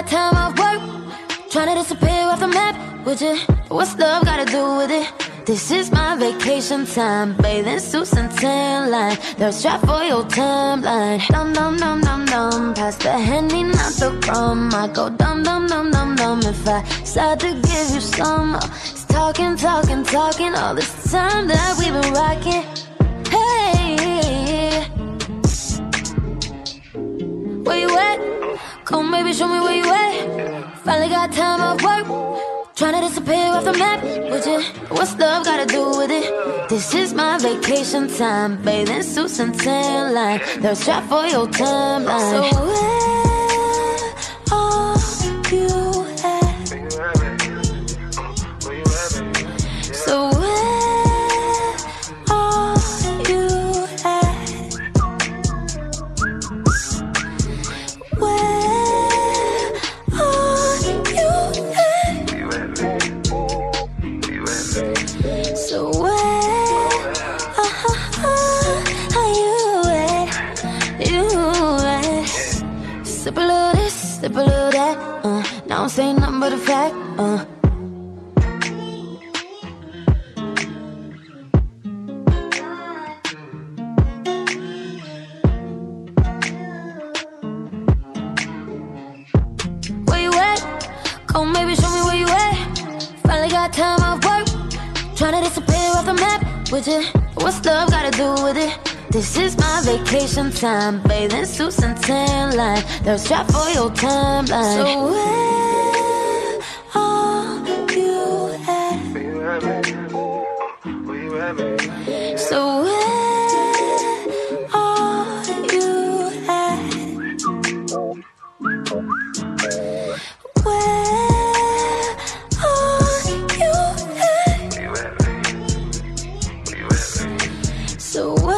got time off work, trying to disappear off the map. Would you? What's love gotta do with it? This is my vacation time, bathing suits and tan line. They're strapped for your timeline. Dum dum dum dum dum, pass the Henny, not the rum. I go dum dum dum dum dum if I start to give you some. It's talking, talking, talking all this time that we've been rocking. Hey, where you at? Come baby, show me where you at. Finally got time off work, trying to disappear off the map. Would you? What's love gotta do with it? This is my vacation time, bathing suits and tan line. They're strapped for your timeline. So where are you at? So where are you at? Where are you at? So where are you at? You at? Sip a little this, sip a little that. Now I'm saying nothing but a fact. Where you at? Come baby, show me where you at. Finally got time off work, trying to disappear off the map. Would you? What's love gotta do with it? This is my vacation time, bathing suits and tan line. They're strapped for your timeline. So where are you at? So where are you at? Where are you at? So